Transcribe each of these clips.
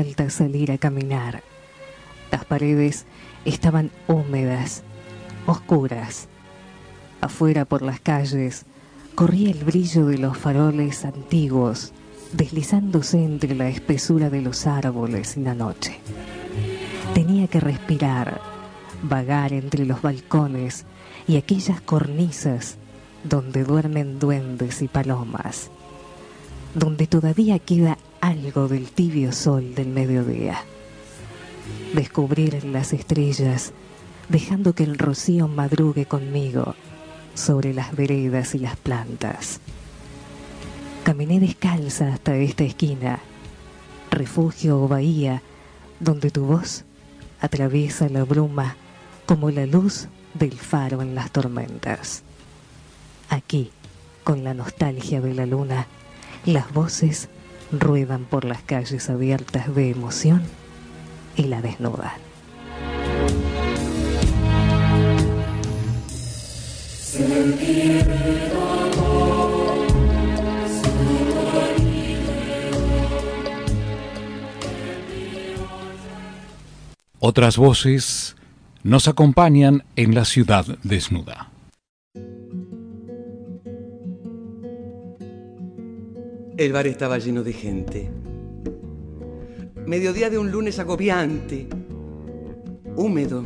falta salir a caminar. Las paredes estaban húmedas, oscuras. Afuera por las calles corría el brillo de los faroles antiguos, deslizándose entre la espesura de los árboles en la noche. Tenía que respirar, vagar entre los balcones y aquellas cornisas donde duermen duendes y palomas, donde todavía queda algo del tibio sol del mediodía. Descubrir las estrellas, dejando que el rocío madrugue conmigo sobre las veredas y las plantas. Caminé descalza hasta esta esquina, refugio o bahía, donde tu voz atraviesa la bruma como la luz del faro en las tormentas. Aquí, con la nostalgia de la luna, las voces ruedan por las calles abiertas de emoción y la desnudan. Otras voces nos acompañan en la ciudad desnuda. El bar estaba lleno de gente. Mediodía de un lunes agobiante, húmedo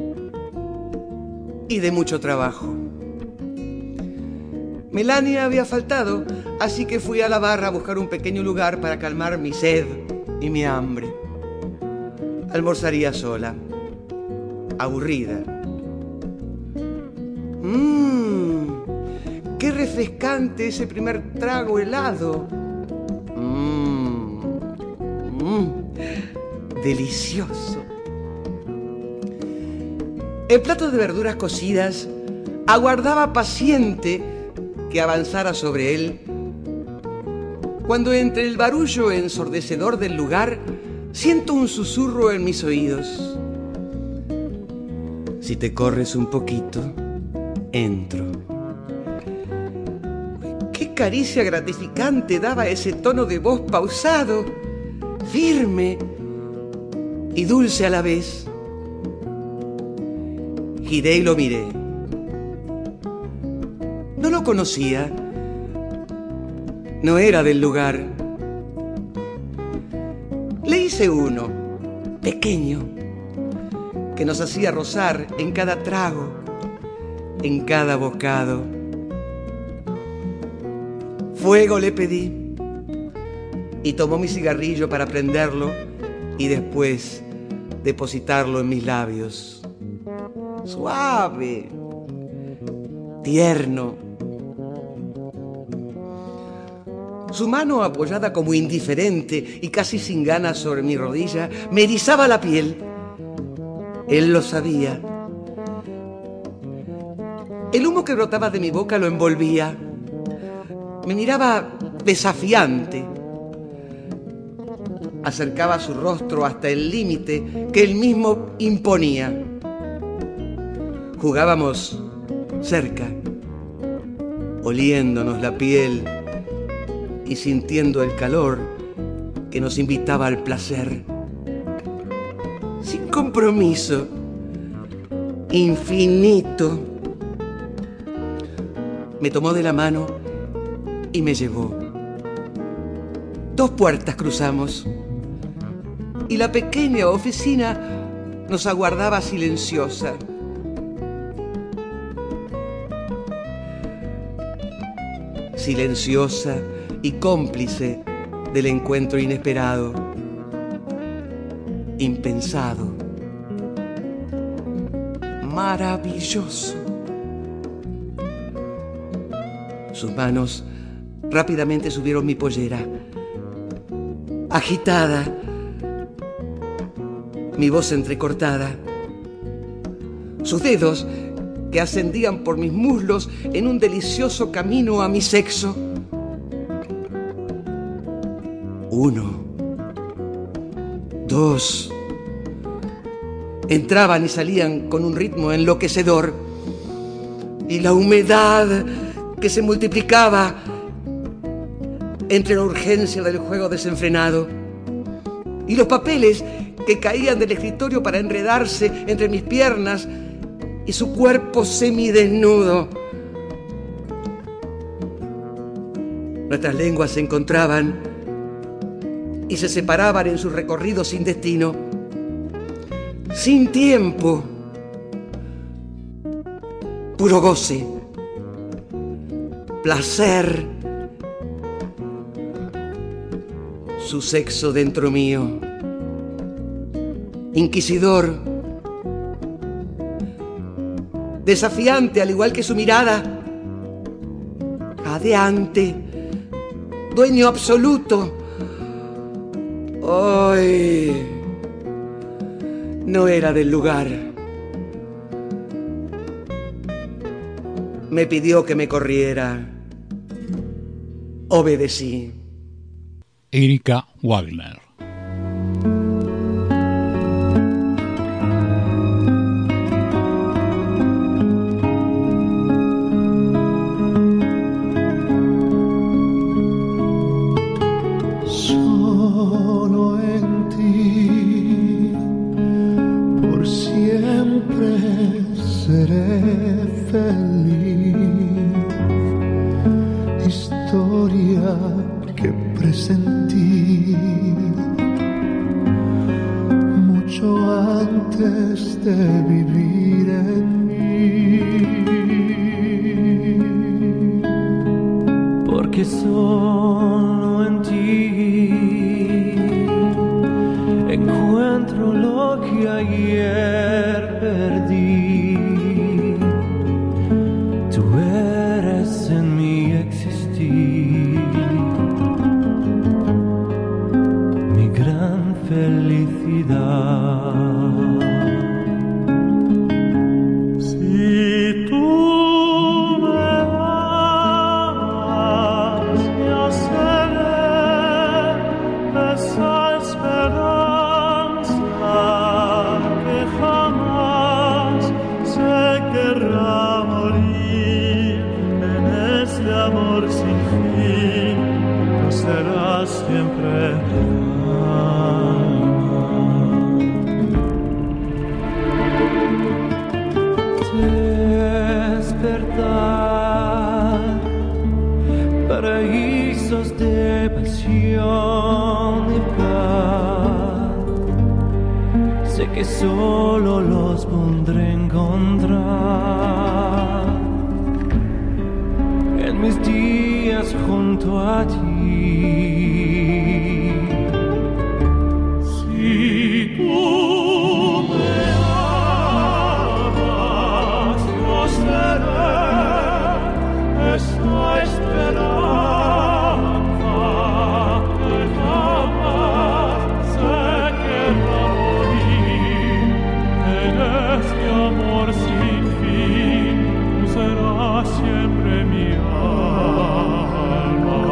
y de mucho trabajo. Melania había faltado, así que fui a la barra a buscar un pequeño lugar para calmar mi sed y mi hambre. Almorzaría sola, aburrida. ¡Qué refrescante ese primer trago helado! Delicioso. El plato de verduras cocidas aguardaba paciente que avanzara sobre él, cuando entre el barullo ensordecedor del lugar siento un susurro en mis oídos. Si te corres un poquito, entro. Qué caricia gratificante daba ese tono de voz pausado, firme y dulce a la vez. Giré y lo miré. No lo conocía. No era del lugar. Le hice uno, pequeño, que nos hacía rozar en cada trago, en cada bocado. Fuego le pedí y tomó mi cigarrillo para prenderlo y después depositarlo en mis labios. Suave, tierno. Su mano apoyada como indiferente y casi sin ganas sobre mi rodilla me erizaba la piel. Él lo sabía. El humo que brotaba de mi boca lo envolvía. Me miraba desafiante. Acercaba su rostro hasta el límite que él mismo imponía. Jugábamos cerca, oliéndonos la piel y sintiendo el calor que nos invitaba al placer. Sin compromiso, infinito. Me tomó de la mano y me llevó. 2 puertas cruzamos y la pequeña oficina nos aguardaba silenciosa. Silenciosa y cómplice del encuentro inesperado, impensado, maravilloso. Sus manos rápidamente subieron mi pollera, agitada, mi voz entrecortada. Sus dedos que ascendían por mis muslos en un delicioso camino a mi sexo. 1, 2. Entraban y salían con un ritmo enloquecedor. Y la humedad que se multiplicaba entre la urgencia del juego desenfrenado y los papeles que caían del escritorio para enredarse entre mis piernas y su cuerpo semidesnudo. Nuestras lenguas se encontraban y se separaban en su recorrido sin destino, sin tiempo, puro goce, placer, su sexo dentro mío, inquisidor, desafiante al igual que su mirada, jadeante, dueño absoluto. Hoy no era del lugar. Me pidió que me corriera. Obedecí. Erika Wagner. Solo en ti, por siempre seré feliz. Historia que presentí mucho antes de vivir en mí, porque solo en ti encuentro lo que ayer perdí. Tú eres en mi existir mi gran felicidad. Si tú me amas, yo seré esa esperanza que jamás se querrá morir en este amor sin fin. Tú serás siempre despertar, paraísos de pasión y paz. Sé que solo los pondré a encontrar en mis días junto a ti. Si tú me amas, yo seré esa esperanza que jamás se querrá morir en este amor sin fin. Tú serás siempre mi alma.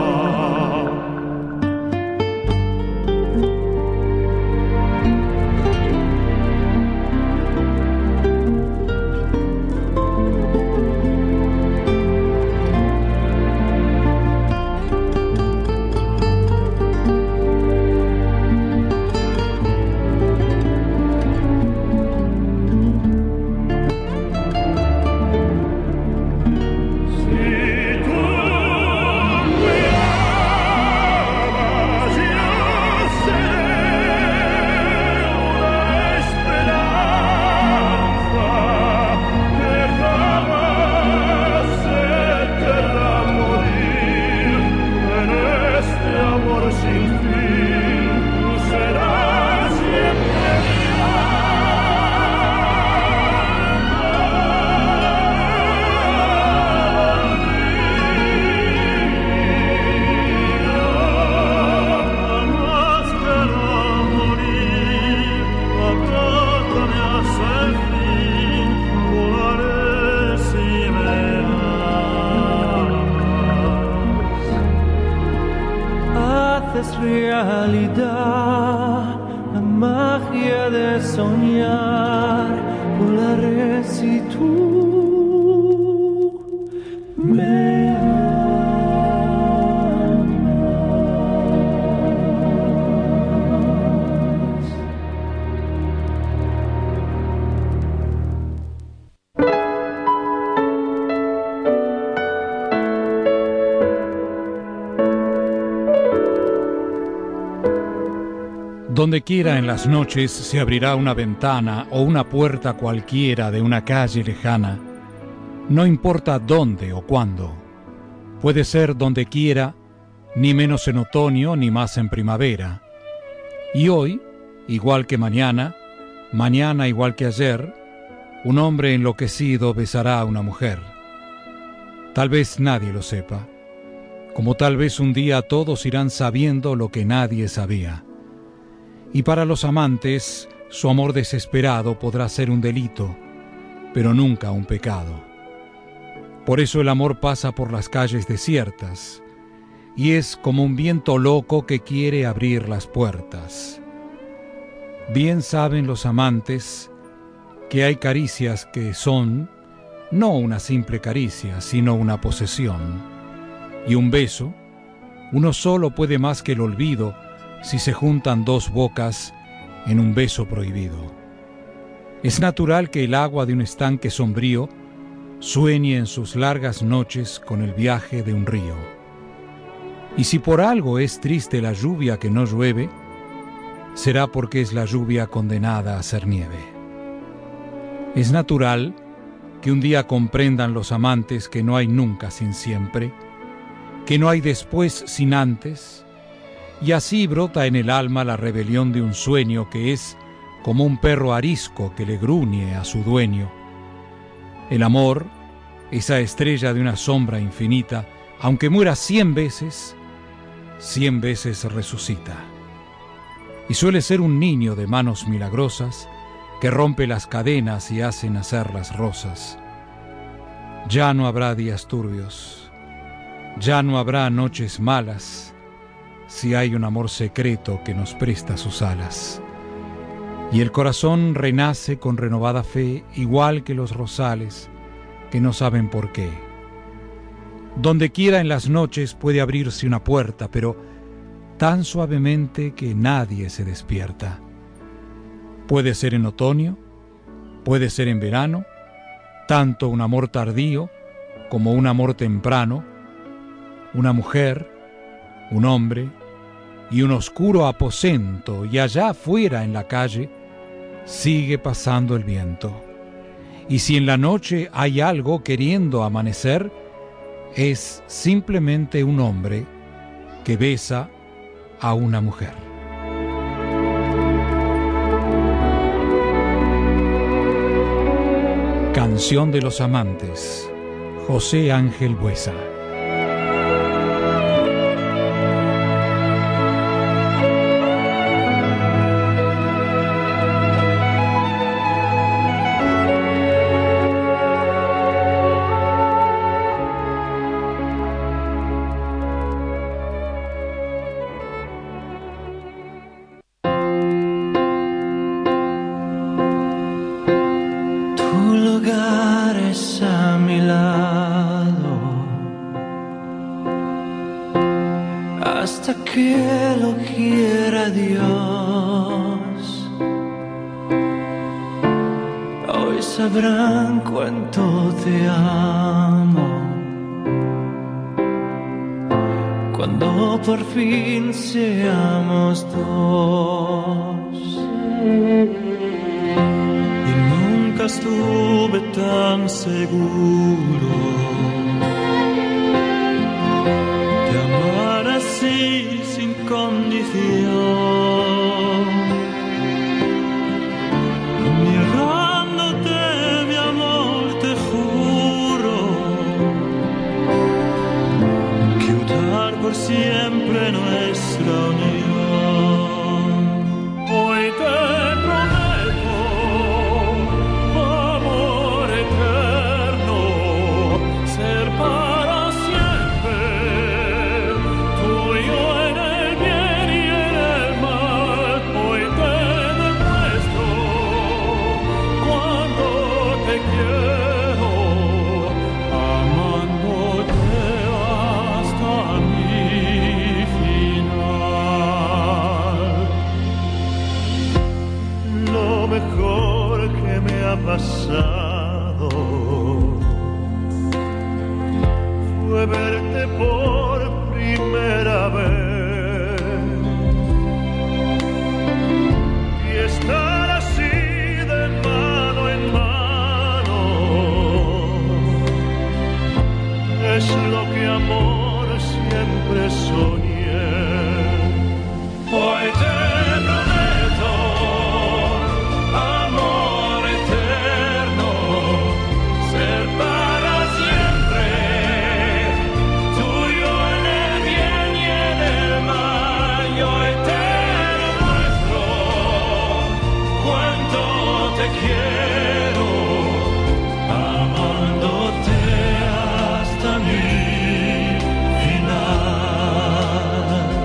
Realidad la magia de soñar, volaré si tú me amas. Donde quiera en las noches se abrirá una ventana o una puerta cualquiera de una calle lejana. No importa dónde o cuándo. Puede ser donde quiera, ni menos en otoño ni más en primavera. Y hoy, igual que mañana, mañana igual que ayer, un hombre enloquecido besará a una mujer. Tal vez nadie lo sepa, como tal vez un día todos irán sabiendo lo que nadie sabía. Y para los amantes, su amor desesperado podrá ser un delito, pero nunca un pecado. Por eso el amor pasa por las calles desiertas, y es como un viento loco que quiere abrir las puertas. Bien saben los amantes que hay caricias que son no una simple caricia, sino una posesión. Y un beso, uno solo puede más que el olvido si se juntan dos bocas en un beso prohibido. Es natural que el agua de un estanque sombrío sueñe en sus largas noches con el viaje de un río. Y si por algo es triste la lluvia que no llueve, será porque es la lluvia condenada a ser nieve. Es natural que un día comprendan los amantes que no hay nunca sin siempre, que no hay después sin antes, y así brota en el alma la rebelión de un sueño que es como un perro arisco que le gruñe a su dueño. El amor, esa estrella de una sombra infinita, aunque muera 100 veces resucita. Y suele ser un niño de manos milagrosas que rompe las cadenas y hace nacer las rosas. Ya no habrá días turbios, ya no habrá noches malas, si hay un amor secreto que nos presta sus alas. Y el corazón renace con renovada fe, igual que los rosales que no saben por qué. Donde quiera en las noches puede abrirse una puerta, pero tan suavemente que nadie se despierta. Puede ser en otoño, puede ser en verano, tanto un amor tardío como un amor temprano, una mujer, un hombre y un oscuro aposento, y allá afuera en la calle sigue pasando el viento. Y si en la noche hay algo queriendo amanecer, es simplemente un hombre que besa a una mujer. Canción de los amantes, José Ángel Buesa. Que lo quiera Dios, hoy sabrán cuánto te amo, cuando por fin seamos dos. Y nunca estuve tan seguro de amar así sin condición, negándote mi amor, te juro que ocultar por siempre nuestra unión. Hoy te prometo amor eterno, ser para siempre tuyo en el bien y en el mal. Hoy te demuestro cuánto te quiero, amándote hasta mi final. Lo mejor que me ha pasado fue verte por primera vez. quiero, amándote hasta mi final.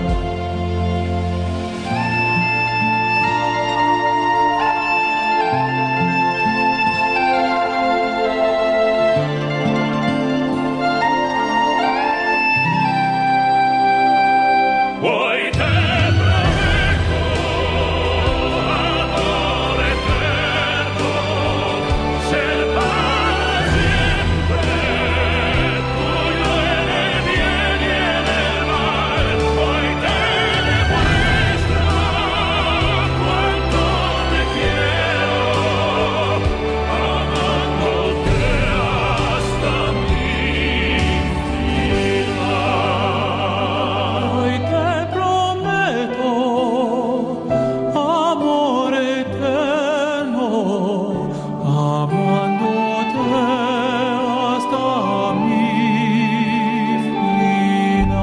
Hoy te prometo amor eterno, ser para siempre tuyo en el bien y en el mal. Hoy te demuestro cuánto te quiero, amándote hasta mi final. Hoy te prometo amor eterno, amándote hasta mi final.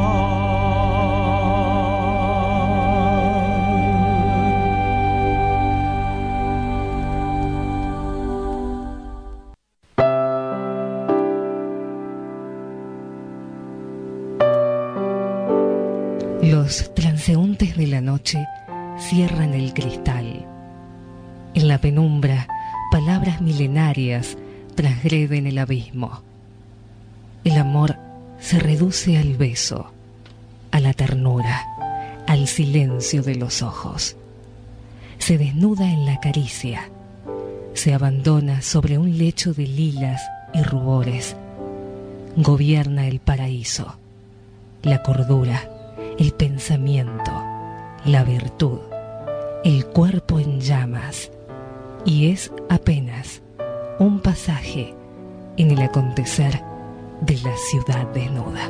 Los transeúntes de la noche cierran el cristal. En la penumbra, palabras milenarias transgreden el abismo. El amor se reduce al beso, a la ternura, al silencio de los ojos. Se desnuda en la caricia, se abandona sobre un lecho de lilas y rubores. Gobierna el paraíso, la cordura, el pensamiento, la virtud, el cuerpo en llamas, y es apenas un pasaje en el acontecer de la ciudad desnuda.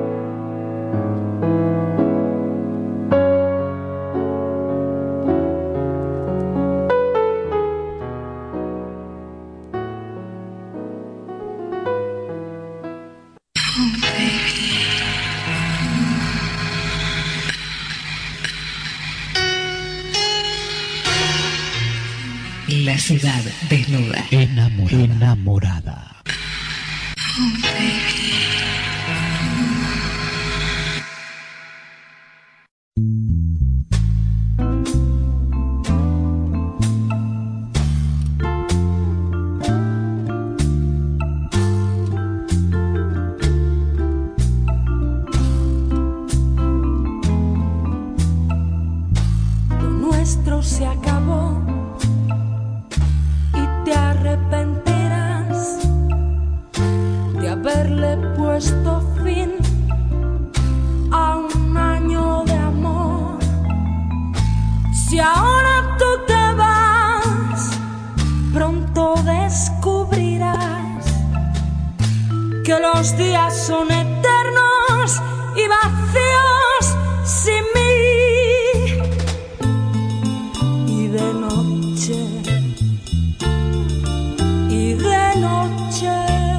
La ciudad desnuda. Enamorada. Lo nuestro se acabó y te arrepentirás de haberle puesto fin a un año de amor. Si ahora tú te vas, pronto descubrirás que los días son eternos y vacíos sin mí. Y de noche,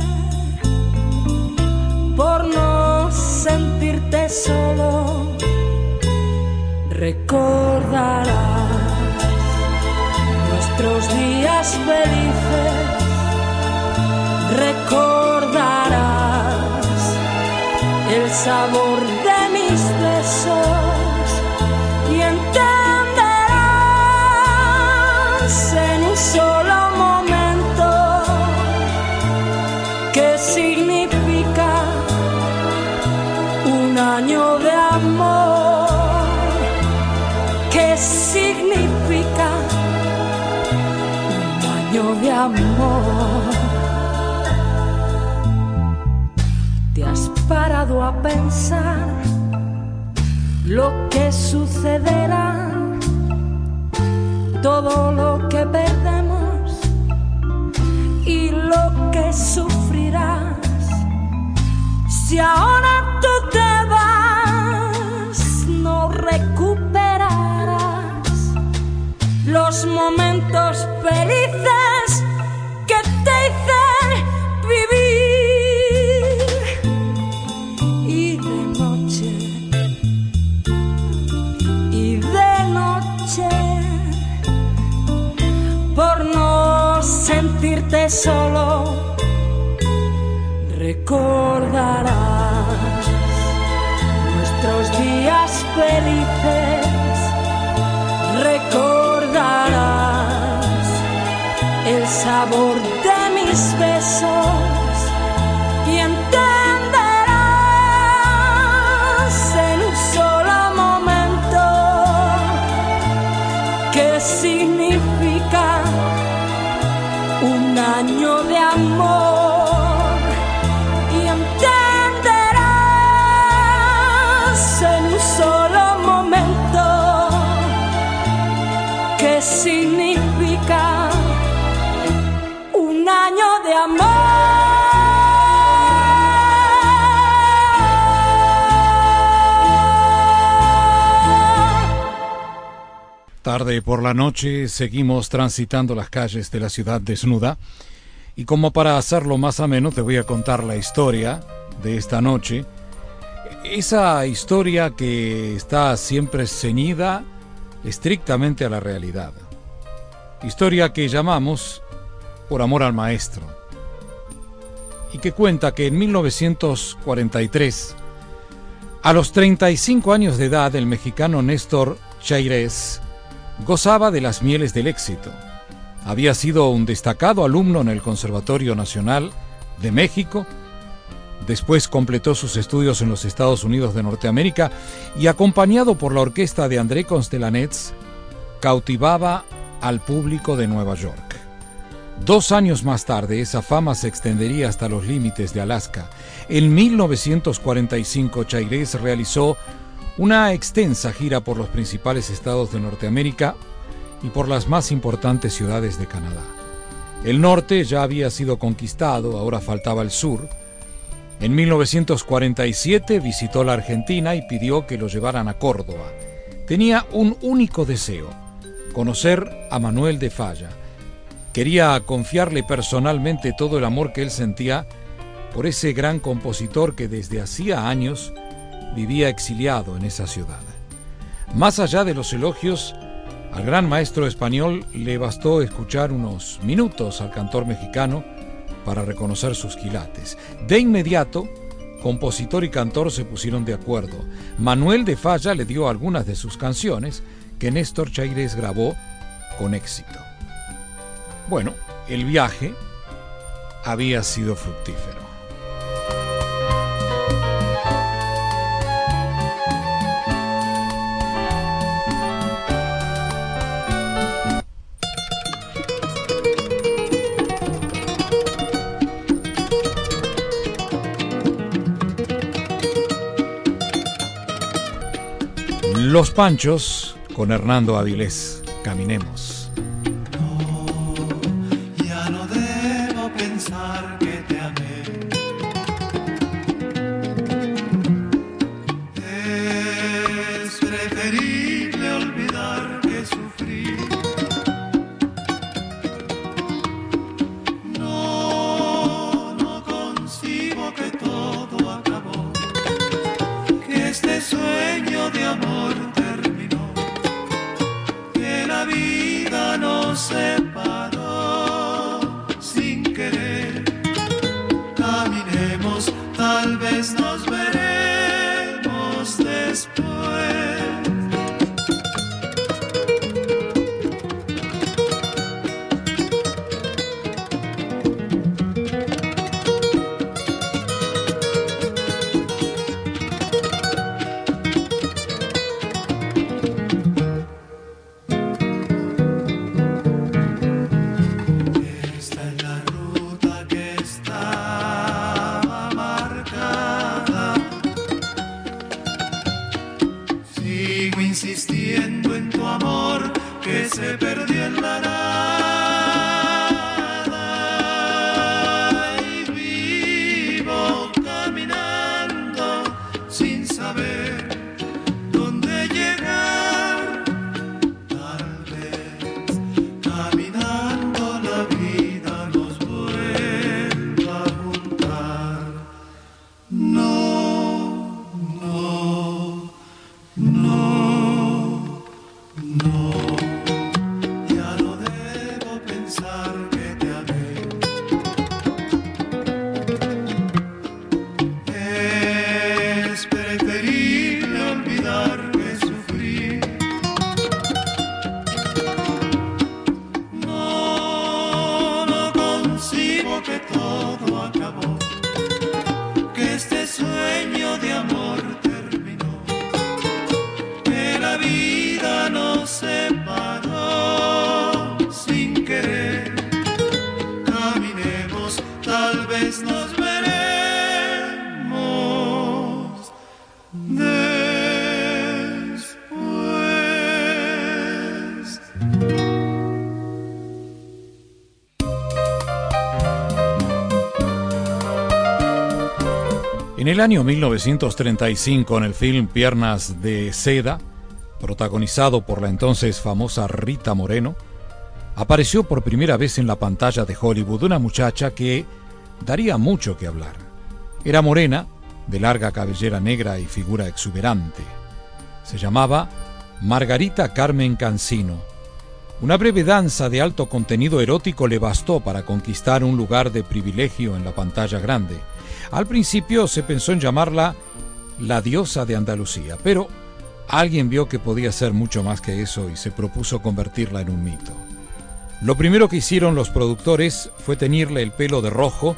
por no sentirte solo, recordarás nuestros días felices, recordarás el sabor de mis besos y entenderás en un solo momento qué significa un año de amor, qué significa un año de amor. ¿Te has parado a pensar lo que sucederá? Todo lo que perdemos y lo que sufrirás. Si ahora tú te vas, no recuperarás los momentos felices que te hice vivir. Y de noche, por no sentirte solo, recordarás nuestros días felices, recordarás el sabor de mis besos y entenderás en un solo momento qué significa un año de amor, y entenderás en un solo momento qué significa un año de amor. Tarde por la noche seguimos transitando las calles de la ciudad desnuda, y como para hacerlo más ameno te voy a contar la historia de esta noche, esa historia que está siempre ceñida estrictamente a la realidad, historia que llamamos Por amor al maestro, y que cuenta que en 1943, a los 35 años de edad, el mexicano Néstor Chairez gozaba de las mieles del éxito. Había sido un destacado alumno en el Conservatorio Nacional de México, después completó sus estudios en los Estados Unidos de Norteamérica y, acompañado por la orquesta de André Constelanets, cautivaba al público de Nueva York. 2 años más tarde, esa fama se extendería hasta los límites de Alaska. En 1945, Chairez realizó una extensa gira por los principales estados de Norteamérica y por las más importantes ciudades de Canadá. El norte ya había sido conquistado, ahora faltaba el sur. En 1947 visitó la Argentina y pidió que lo llevaran a Córdoba. Tenía un único deseo: conocer a Manuel de Falla. Quería confiarle personalmente todo el amor que él sentía por ese gran compositor que desde hacía años vivía exiliado en esa ciudad. Más allá de los elogios, al gran maestro español le bastó escuchar unos minutos al cantor mexicano para reconocer sus quilates. De inmediato, compositor y cantor se pusieron de acuerdo. Manuel de Falla le dio algunas de sus canciones que Néstor Chairez grabó con éxito. Bueno, el viaje había sido fructífero. Los Panchos con Hernando Avilés. Caminemos. No, ya no debo pensar que te amé. Es preferible olvidar que sufrí. No concibo que todo acabó, que este sueño de amor terminó, que la vida nos separó sin querer. Caminemos, tal vez nos veremos después. Insistiendo en tu amor que se perdió en la nada, y vivo caminando sin saber dónde llegar. Tal vez caminando la vida nos vuelva a juntar. No, ya no todo acabó, que este sueño de amor terminó, que la vida nos separó sin querer. Caminemos, tal vez nos veremos después. En el año 1935, en el film Piernas de Seda, protagonizado por la entonces famosa Rita Moreno, apareció por primera vez en la pantalla de Hollywood una muchacha que daría mucho que hablar. Era morena, de larga cabellera negra y figura exuberante. Se llamaba Margarita Carmen Cancino. Una breve danza de alto contenido erótico le bastó para conquistar un lugar de privilegio en la pantalla grande. Al principio se pensó en llamarla la diosa de Andalucía, pero alguien vio que podía ser mucho más que eso y se propuso convertirla en un mito. Lo primero que hicieron los productores fue teñirle el pelo de rojo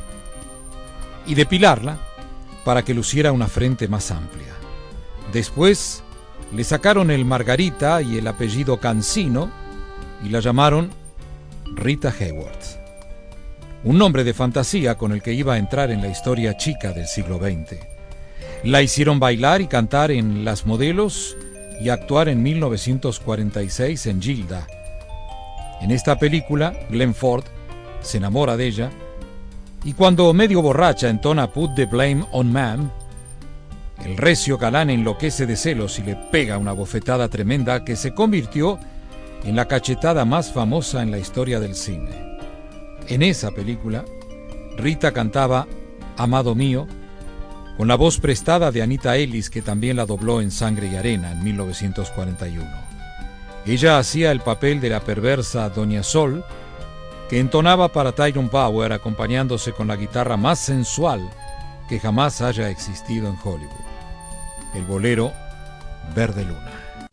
y depilarla para que luciera una frente más amplia. Después le sacaron el Margarita y el apellido Cancino y la llamaron Rita Hayworth. Un nombre de fantasía con el que iba a entrar en la historia chica del siglo XX. La hicieron bailar y cantar en Las Modelos y actuar en 1946 en Gilda. En esta película, Glenn Ford se enamora de ella y cuando medio borracha entona Put the Blame on Man, el recio galán enloquece de celos y le pega una bofetada tremenda que se convirtió en la cachetada más famosa en la historia del cine. En esa película, Rita cantaba Amado Mío, con la voz prestada de Anita Ellis, que también la dobló en Sangre y Arena en 1941. Ella hacía el papel de la perversa Doña Sol, que entonaba para Tyrone Power acompañándose con la guitarra más sensual que jamás haya existido en Hollywood. El bolero Verde Luna.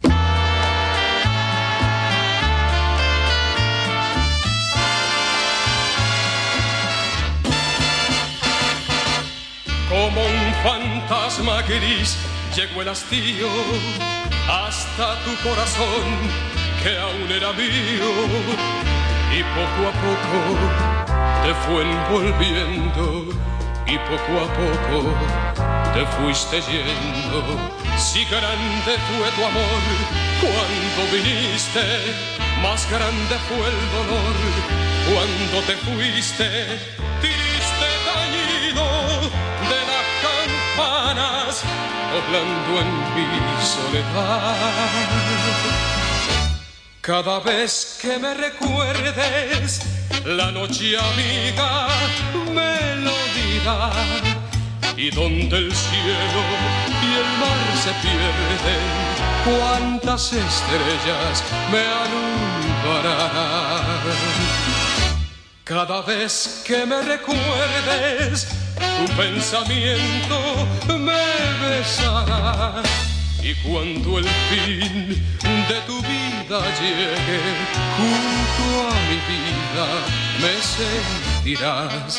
Como un fantasma gris llegó el hastío hasta tu corazón que aún era mío y poco a poco te fue envolviendo y poco a poco te fuiste yendo. Si grande fue tu amor cuando viniste, más grande fue el dolor cuando te fuiste. Triste tañido de las campanas doblando en mi soledad. Cada vez que me recuerdes la noche amiga me lo dirá, y donde el cielo y el mar se pierden, cuántas estrellas me alumbrarán. Cada vez que me recuerdes, tu pensamiento me besará, y cuando el fin de tu vida llegue, junto a mi vida me sentirás.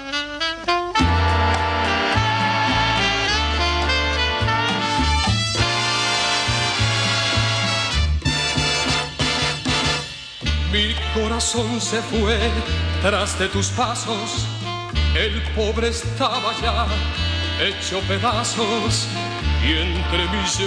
Mi corazón se fue tras de tus pasos, el pobre estaba ya hecho pedazos, y entre mis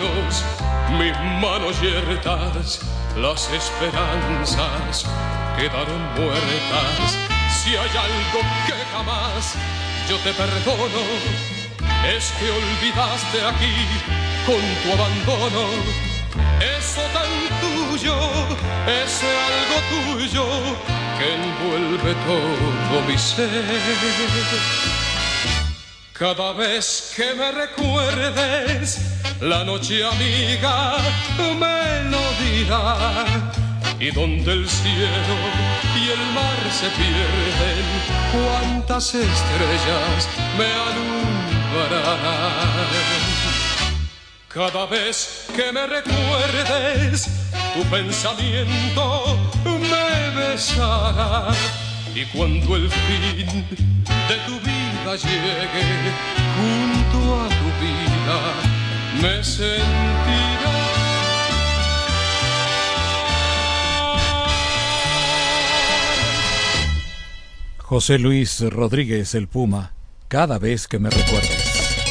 manos yertas, las esperanzas quedaron muertas. Si hay algo que jamás yo te perdono, es que olvidaste aquí con tu abandono eso tan tuyo, ese algo tuyo que envuelve todo mi ser. Cada vez que me recuerdes la noche amiga me lo dirá, y donde el cielo y el mar se pierden, cuántas estrellas me alumbrarán. Cada vez que me recuerdes, tu pensamiento me besará, Y cuando el fin de tu vida llegue, junto a tu vida me sentiré. José Luis Rodríguez, el Puma, cada vez que me recuerdes.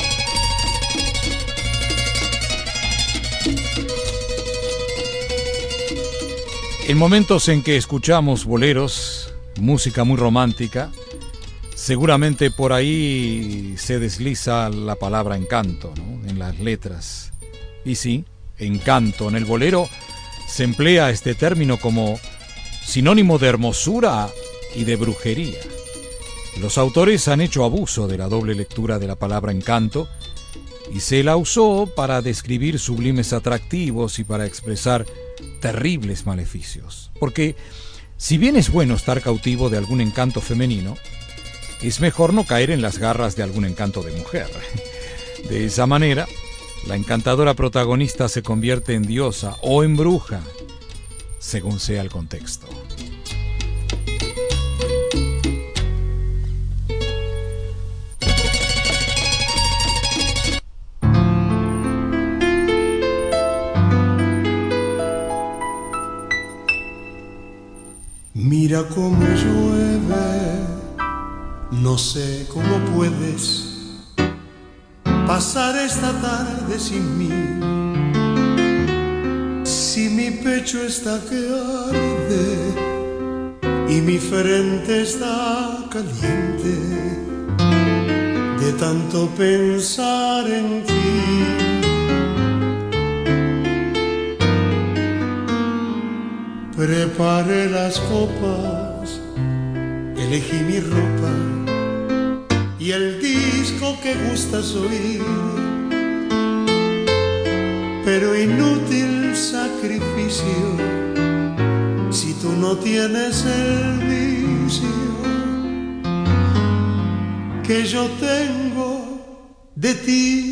En momentos en que escuchamos boleros, música muy romántica, seguramente por ahí se desliza la palabra encanto, ¿no?, en las letras. Y sí, encanto. En el bolero se emplea este término como sinónimo de hermosura y de brujería. Los autores han hecho abuso de la doble lectura de la palabra encanto y se la usó para describir sublimes atractivos y para expresar terribles maleficios. Porque si bien es bueno estar cautivo de algún encanto femenino, es mejor no caer en las garras de algún encanto de mujer. De esa manera, la encantadora protagonista se convierte en diosa o en bruja, según sea el contexto. Mira cómo llueve, no sé cómo puedes pasar esta tarde sin mí. Si mi pecho está que arde y mi frente está caliente de tanto pensar en ti. Preparé las copas, elegí mi ropa y el disco que gustas oír, pero inútil sacrificio si tú no tienes el vicio que yo tengo de ti.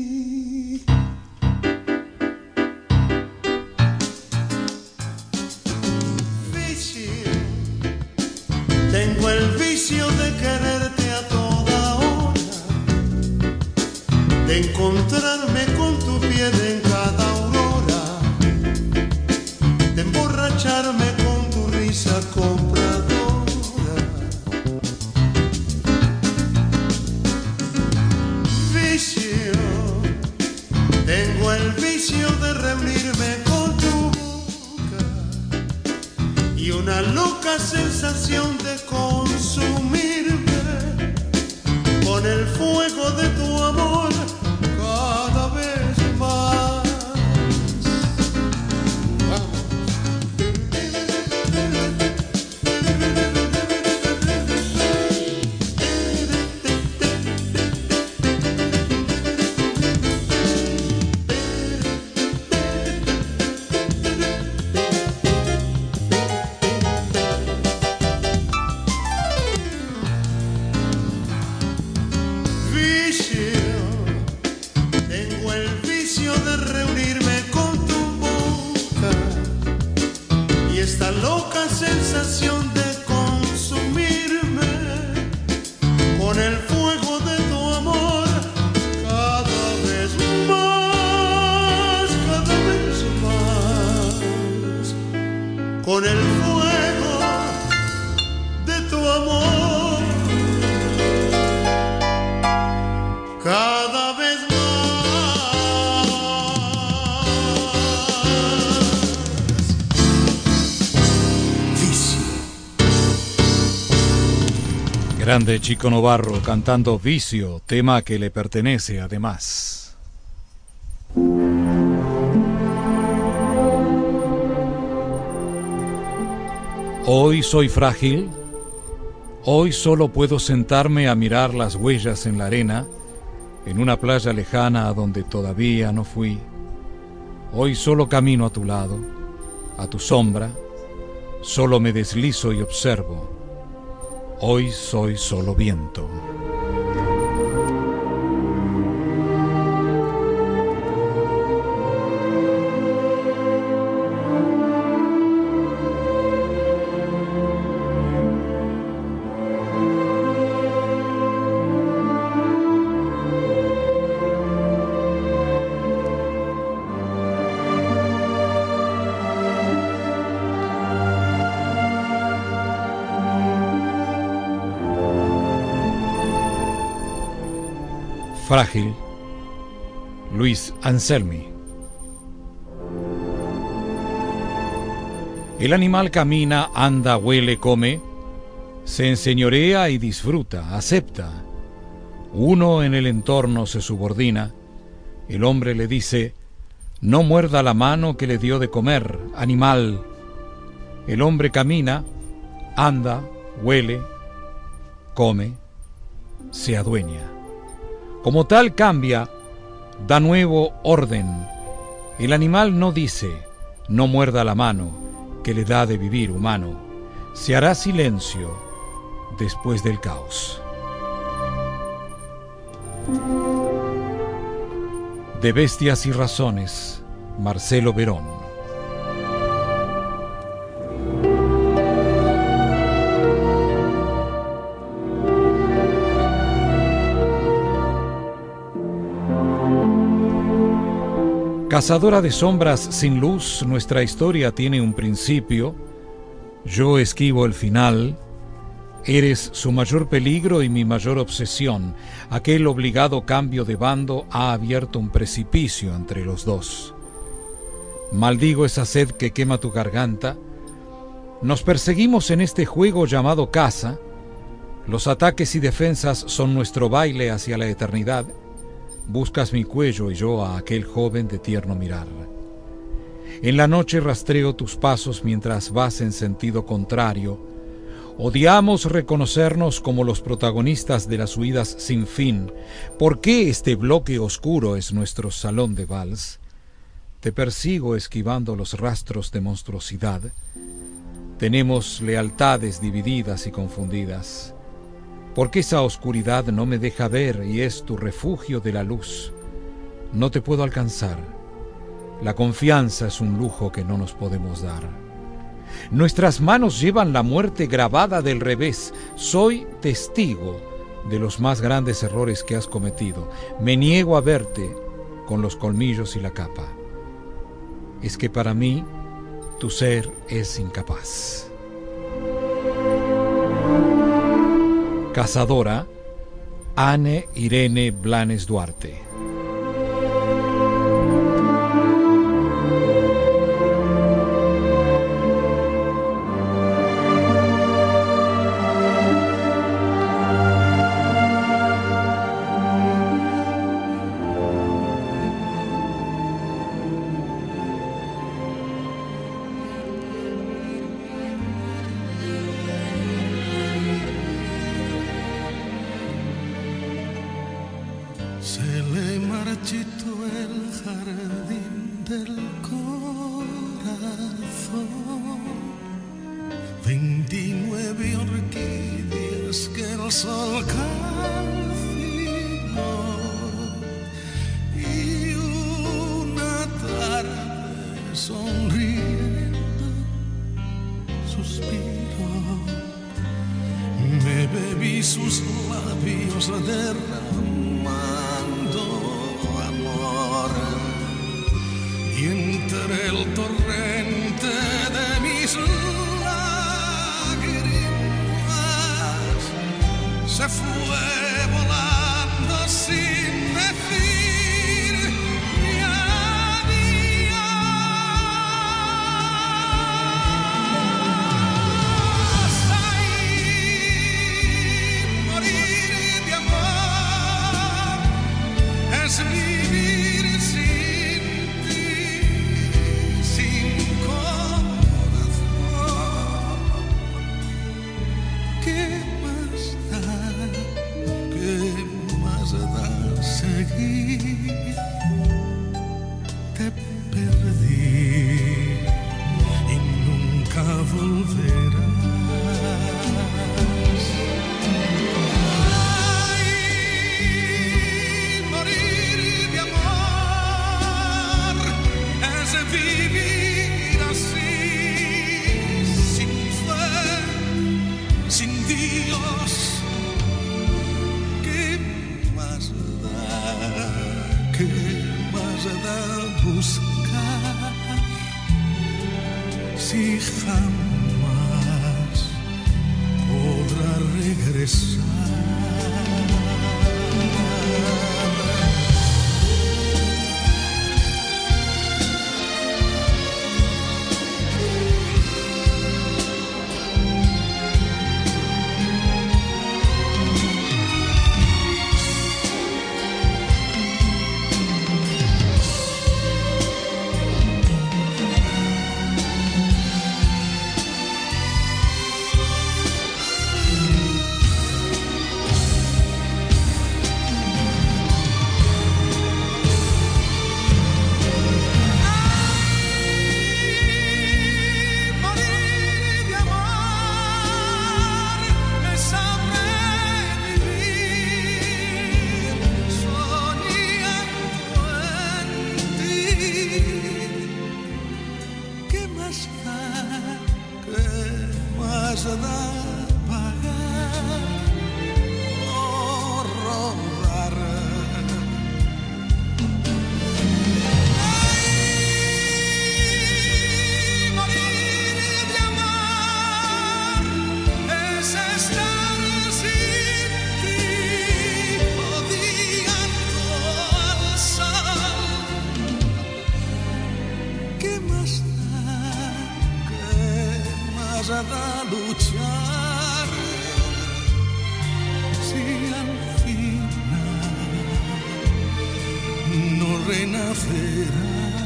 Tengo el vicio de quererte a toda hora, de encontrarme con tu piel en cada aurora, de emborracharme con tu risa compradora. Vicio, tengo el vicio de reunirme con tu boca y una loca sensación de consumirme con el fuego de tu amor cada vez más. Tengo el vicio de reunirme con tu boca y esta loca sensación de consumirme con el fuego de tu amor cada vez más, cada vez más, con el fuego de tu amor cada vez más. Vicio. Grande Chico Novarro cantando Vicio, tema que le pertenece además. Hoy soy frágil, hoy solo puedo sentarme a mirar las huellas en la arena, en una playa lejana a donde todavía no fui. Hoy solo camino a tu lado, a tu sombra, solo me deslizo y observo. Hoy soy solo viento. frágil, Luis Anselmi. El animal camina, anda, huele, come, se enseñorea y disfruta, acepta. Uno en el entorno se subordina. El hombre le dice: no muerda la mano que le dio de comer, animal. El hombre camina, anda, huele, come, se adueña. Como tal cambia, da nuevo orden. El animal no dice: no muerda la mano que le da de vivir humano. Se hará silencio después del caos. De bestias y razones, Marcelo Verón. Cazadora de sombras sin luz, nuestra historia tiene un principio. Yo esquivo el final. Eres su mayor peligro y mi mayor obsesión. Aquel obligado cambio de bando ha abierto un precipicio entre los dos. Maldigo esa sed que quema tu garganta. Nos perseguimos en este juego llamado caza. Los ataques y defensas son nuestro baile hacia la eternidad. Buscas mi cuello y yo a aquel joven de tierno mirar. En la noche rastreo tus pasos mientras vas en sentido contrario. Odiamos reconocernos como los protagonistas de las huidas sin fin. ¿Por qué este bloque oscuro es nuestro salón de vals? Te persigo esquivando los rastros de monstruosidad. Tenemos lealtades divididas y confundidas. Porque esa oscuridad no me deja ver y es tu refugio de la luz. No te puedo alcanzar. La confianza es un lujo que no nos podemos dar. Nuestras manos llevan la muerte grabada del revés. Soy testigo de los más grandes errores que has cometido. Me niego a verte con los colmillos y la capa. Es que para mí tu ser es incapaz. Cazadora, Anne Irene Blanes Duarte. Podrá regresar. vas a pagar o rodar. Ay, morir de amar es estar sin ti, odiando al sol. ¿Qué más da luchar si al final no renacerá?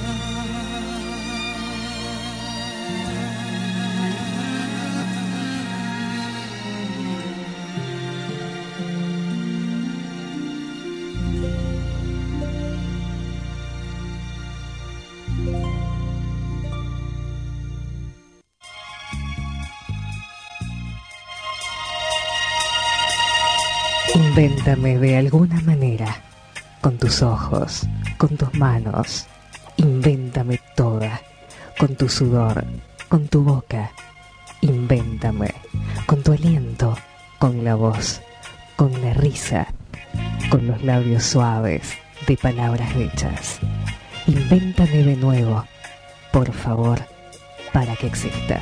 Invéntame de alguna manera, con tus ojos, con tus manos. Invéntame toda, con tu sudor, con tu boca. Invéntame, con tu aliento, con la voz, con la risa, con los labios suaves de palabras hechas. Invéntame de nuevo, por favor, para que exista.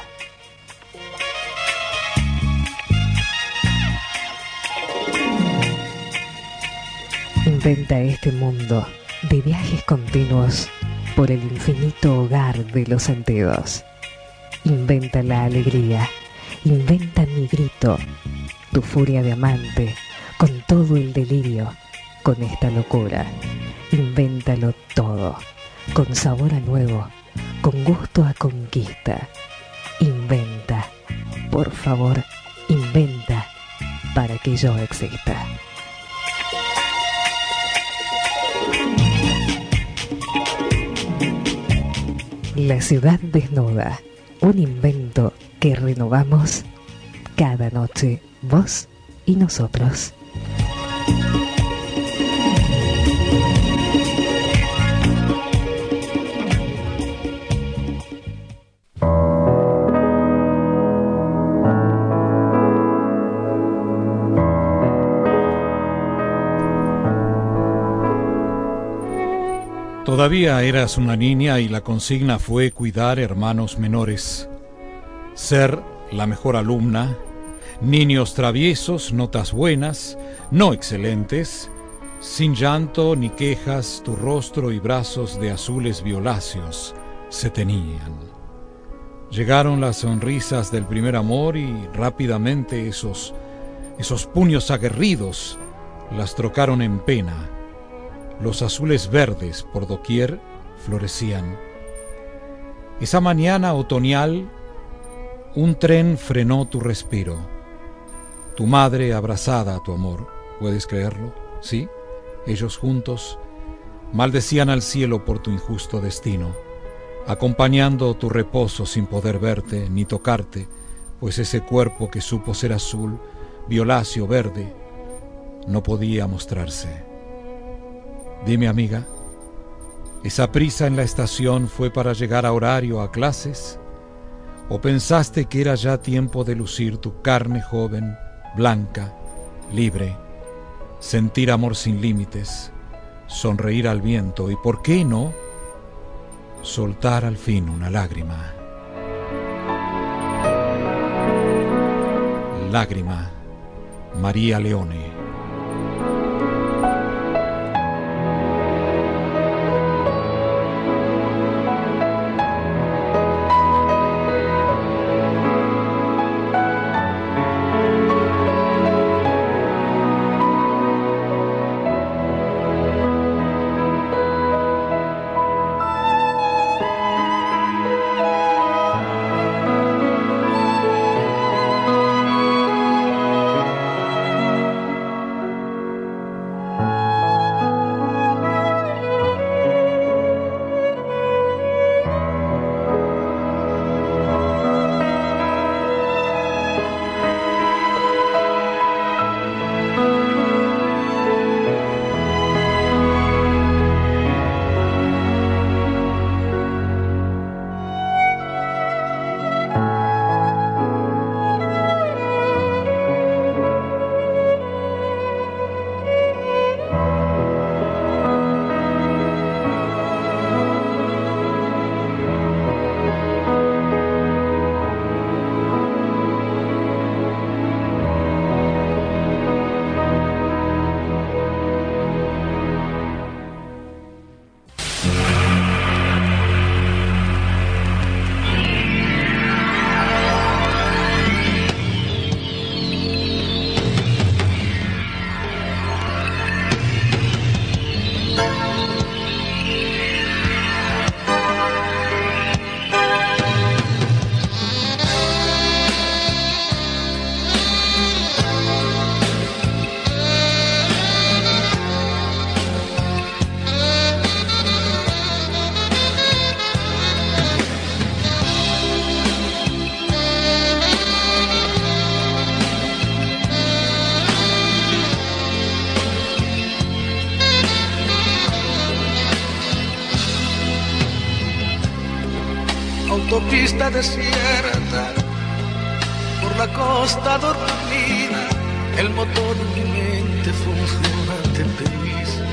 Inventa este mundo de viajes continuos por el infinito hogar de los sentidos. Inventa la alegría, inventa mi grito, tu furia de amante, con todo el delirio, con esta locura. Invéntalo todo, con sabor a nuevo, con gusto a conquista. Inventa, por favor, inventa para que yo exista. La ciudad desnuda, un invento que renovamos cada noche, vos y nosotros. Todavía eras una niña y la consigna fue cuidar hermanos menores, ser la mejor alumna, niños traviesos, notas buenas, no excelentes, sin llanto ni quejas, tu rostro y brazos de azules violáceos se tenían. Llegaron las sonrisas del primer amor y rápidamente esos puños aguerridos las trocaron en pena. Los azules verdes por doquier florecían. Esa mañana otoñal, un tren frenó tu respiro. Tu madre abrazada a tu amor, ¿puedes creerlo? Sí, ellos juntos maldecían al cielo por tu injusto destino, acompañando tu reposo sin poder verte ni tocarte, pues ese cuerpo que supo ser azul, violáceo, verde, no podía mostrarse. Dime, amiga, ¿esa prisa en la estación fue para llegar a horario a clases? ¿O pensaste que era ya tiempo de lucir tu carne joven, blanca, libre, sentir amor sin límites, sonreír al viento y, ¿por qué no?, soltar al fin una lágrima? Lágrima, María Leone. autopista desierta, por la costa dormida, el motor de mi mente funciona de prisa.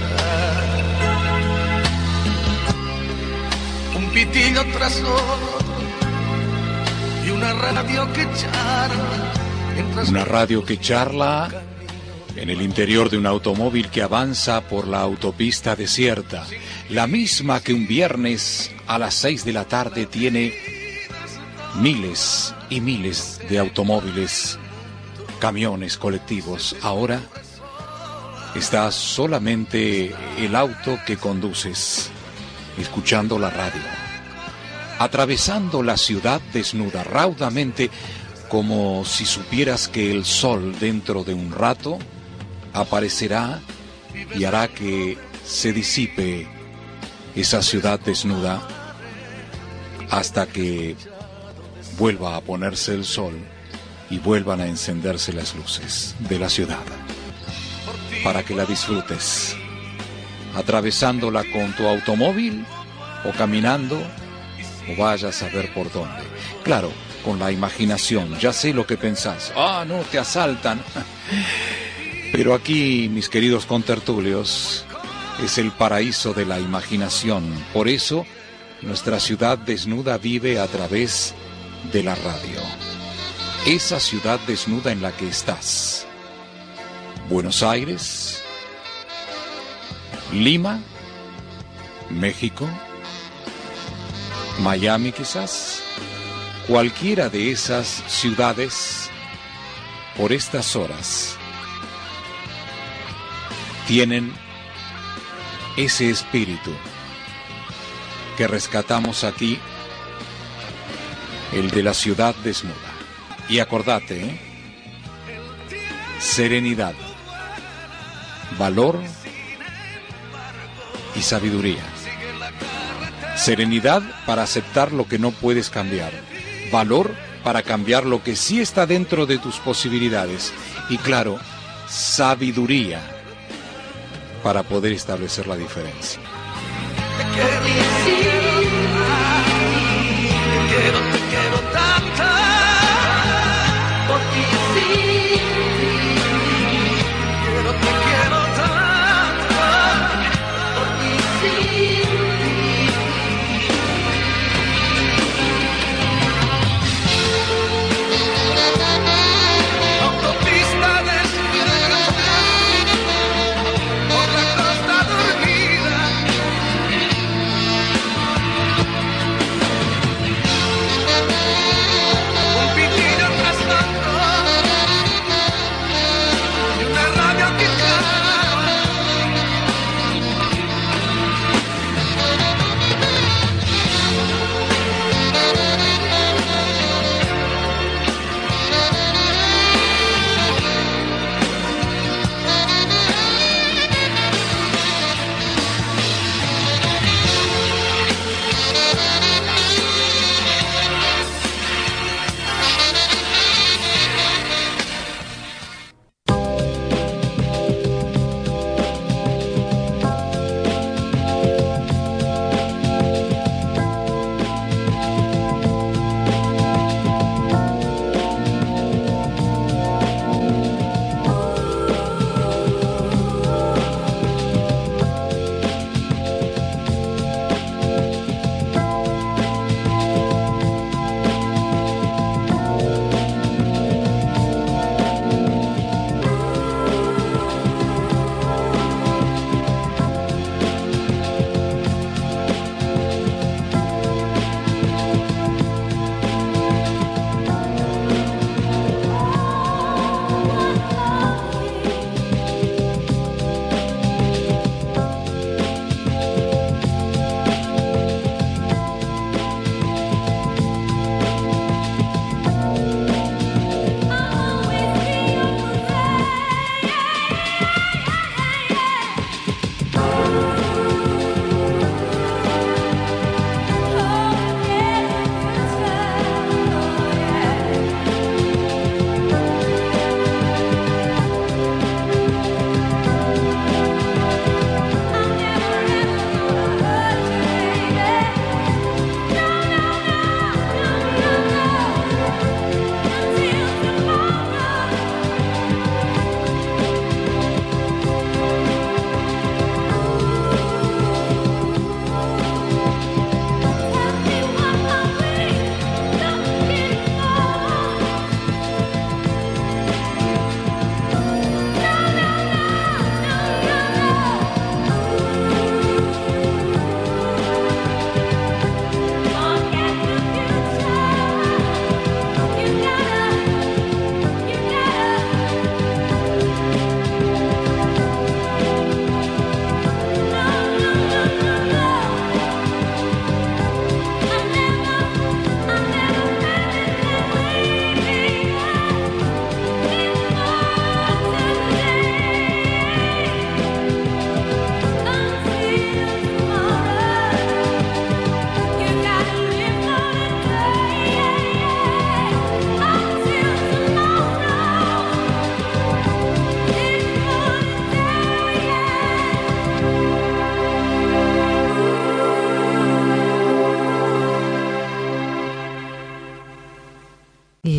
Un pitillo tras otro y una radio que charla. Una radio que charla en el interior de un automóvil que avanza por la autopista desierta, la misma que un viernes a las 6 de la tarde tiene miles y miles de automóviles, camiones, colectivos. Ahora está solamente el auto que conduces, escuchando la radio, atravesando la ciudad desnuda, raudamente, como si supieras que el sol dentro de un rato aparecerá y hará que se disipe esa ciudad desnuda hasta que vuelva a ponerse el sol y vuelvan a encenderse las luces de la ciudad, para que la disfrutes, atravesándola con tu automóvil o caminando o vayas a ver por dónde. Claro, con la imaginación, ya sé lo que pensás. No, te asaltan. Pero aquí, mis queridos contertulios, es el paraíso de la imaginación. Por eso, nuestra ciudad desnuda vive a través de la radio. Esa ciudad desnuda en la que estás. Buenos Aires, Lima, México, Miami quizás. Cualquiera de esas ciudades, por estas horas, tienen ese espíritu que rescatamos aquí, el de la ciudad desnuda. Y acordate, serenidad, valor y sabiduría. Serenidad para aceptar lo que no puedes cambiar. Valor para cambiar lo que sí está dentro de tus posibilidades. Y claro, sabiduría para poder establecer la diferencia. Te quiero tanto. Por ti sí. Te quiero tanto. Por ti sí. Autopista desierta, por la costa dormida,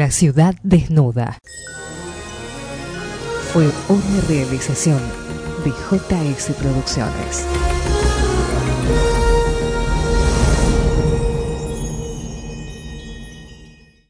La ciudad desnuda. Fue una realización de JS Producciones.